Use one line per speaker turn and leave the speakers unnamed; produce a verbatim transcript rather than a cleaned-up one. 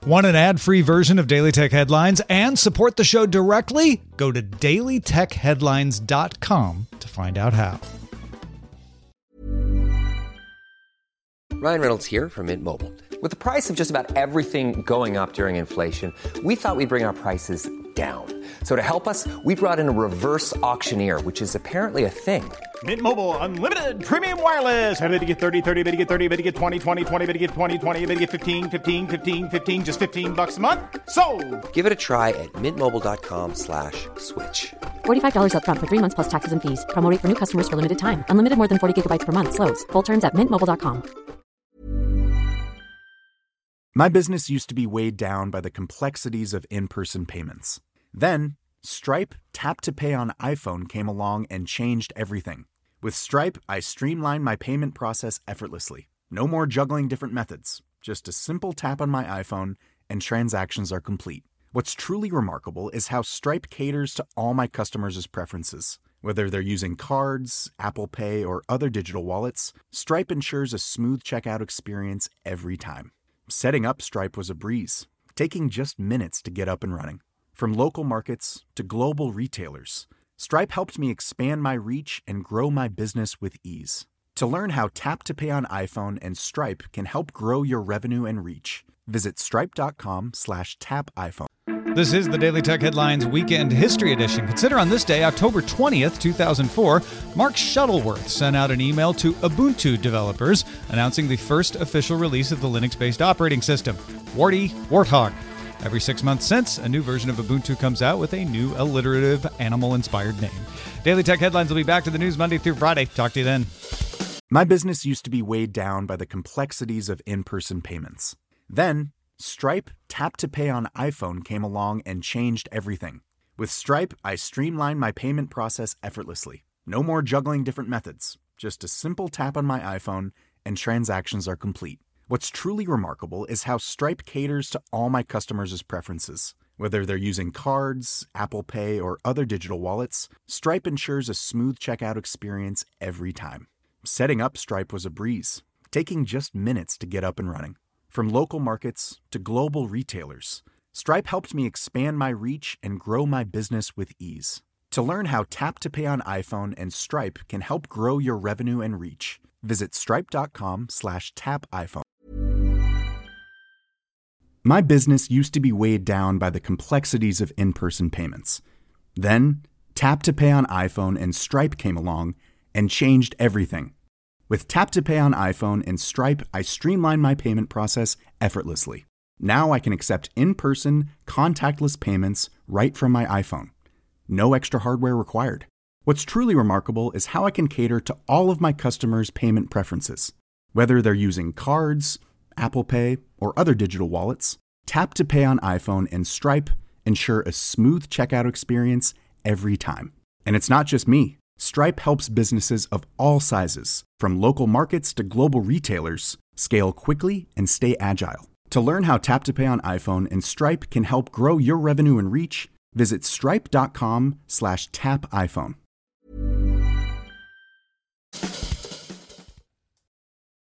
Want an ad-free version of Daily Tech Headlines and support the show directly? Go to daily tech headlines dot com to find out how.
Ryan Reynolds here from Mint Mobile. With the price of just about everything going up during inflation, we thought we'd bring our prices down. So to help us, we brought in a reverse auctioneer, which is apparently a thing.
Mint Mobile Unlimited Premium Wireless. How to get thirty, thirty, how to get thirty, how to get twenty, twenty, twenty, how to get twenty, twenty, how to get fifteen, fifteen, fifteen, fifteen, just fifteen bucks a month? Sold!
Give it a try at mintmobile.com slash switch.
forty-five dollars up front for three months plus taxes and fees. Promo rate for new customers for limited time. Unlimited more than forty gigabytes per month. Slows full terms at mint mobile dot com.
My business used to be weighed down by the complexities of in-person payments. Then, Stripe Tap to Pay on iPhone came along and changed everything. With Stripe, I streamlined my payment process effortlessly. No more juggling different methods. Just a simple tap on my iPhone and transactions are complete. What's truly remarkable is how Stripe caters to all my customers' preferences. Whether they're using cards, Apple Pay, or other digital wallets, Stripe ensures a smooth checkout experience every time. Setting up Stripe was a breeze, taking just minutes to get up and running. From local markets to global retailers, Stripe helped me expand my reach and grow my business with ease. To learn how Tap to Pay on iPhone and Stripe can help grow your revenue and reach, visit stripe.com slash tap iPhone.
This is the Daily Tech Headlines Weekend History Edition. Consider on this day, October twentieth, two thousand four, Mark Shuttleworth sent out an email to Ubuntu developers announcing the first official release of the Linux-based operating system, Warty Warthog. Every six months since, a new version of Ubuntu comes out with a new alliterative animal-inspired name. Daily Tech Headlines will be back to the news Monday through Friday. Talk to you then.
My business used to be weighed down by the complexities of in-person payments. Then, Stripe Tap to Pay on iPhone came along and changed everything. With Stripe, I streamlined my payment process effortlessly. No more juggling different methods. Just a simple tap on my iPhone and transactions are complete. What's truly remarkable is how Stripe caters to all my customers' preferences. Whether they're using cards, Apple Pay, or other digital wallets, Stripe ensures a smooth checkout experience every time. Setting up Stripe was a breeze, taking just minutes to get up and running. From local markets to global retailers, Stripe helped me expand my reach and grow my business with ease. To learn how Tap to Pay on iPhone and Stripe can help grow your revenue and reach, visit stripe.com slash tap iPhone. My business used to be weighed down by the complexities of in-person payments. Then, Tap to Pay on iPhone and Stripe came along and changed everything. With Tap to Pay on iPhone and Stripe, I streamlined my payment process effortlessly. Now I can accept in-person, contactless payments right from my iPhone. No extra hardware required. What's truly remarkable is how I can cater to all of my customers' payment preferences. Whether they're using cards, Apple Pay, or other digital wallets, Tap to Pay on iPhone and Stripe ensure a smooth checkout experience every time. And it's not just me. Stripe helps businesses of all sizes, from local markets to global retailers, scale quickly and stay agile. To learn how Tap to Pay on iPhone and Stripe can help grow your revenue and reach, visit stripe.com slash tap iPhone.